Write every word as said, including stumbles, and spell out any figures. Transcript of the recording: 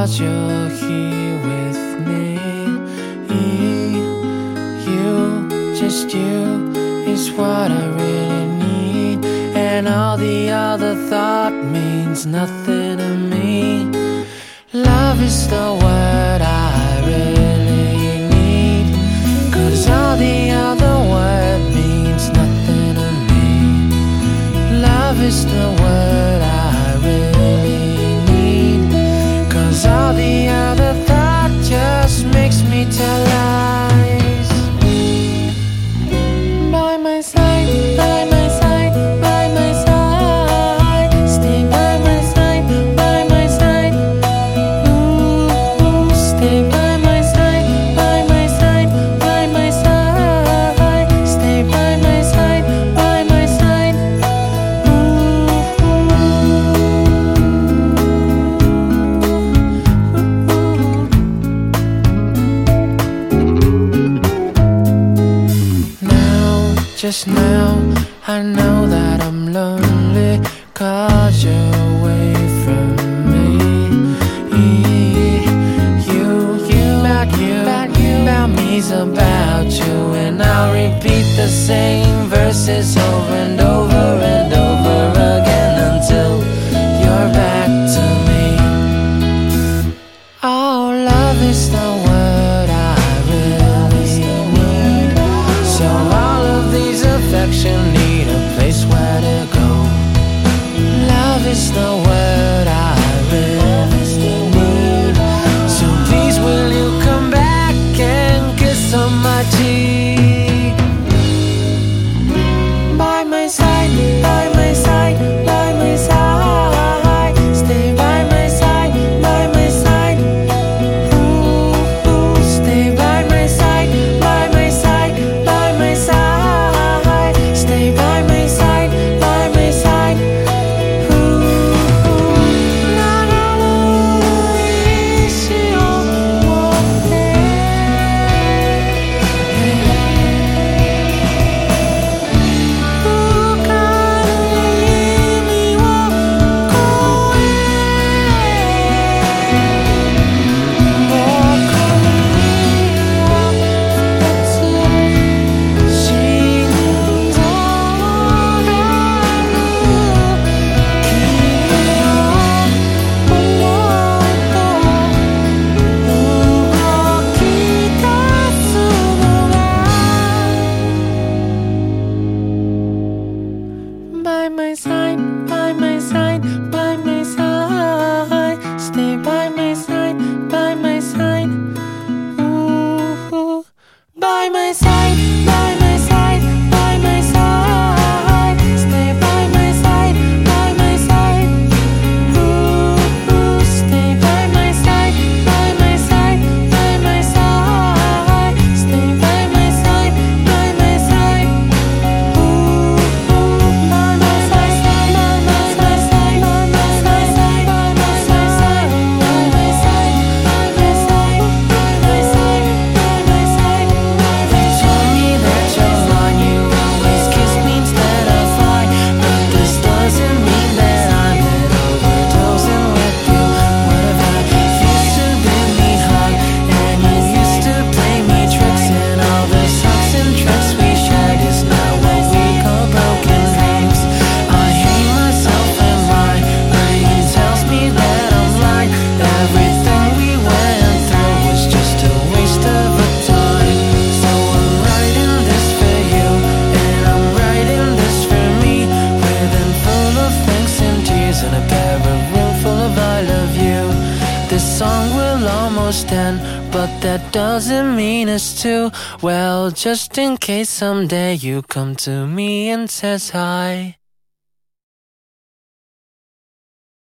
'cause you're here with me. You, just you, is what I really need, and all the other thought means nothing to me. Love is the word I really need, 'cause all the other word means nothing to me. Love is the word I really need, 'cause all the other thought just makes me tell lies. By my side, by my side, by my side, stay by my side, by my side. Ooh, stay by my side, by my side, by my side, stay by my side, by my side. Just now, I know that I'm lonely, 'cause you're away from me. You, you, about you, about you, about me's about you, and I'll repeat the same verses over and over and over again until you're back to me. Oh, love is the word I really need, so all of these affection need a place where to go. Love is the word I really need, so please will you come back and kiss on my cheek. By my side, by my side, by my side, stay by my side, by my side. Ooh, stay by my side, by my side, by my side. Stay by my side, by my side. By my side, by my side, by my side. Stay by my side, by my side. Ooh, by my side, by my side, by my side. Stay by my side, by my side. Ooh, stay by my side, by my side, by my side. Stay by my side, by my side. This song will almost end, but that doesn't mean it's too. Well, just in case someday you come to me and says hi.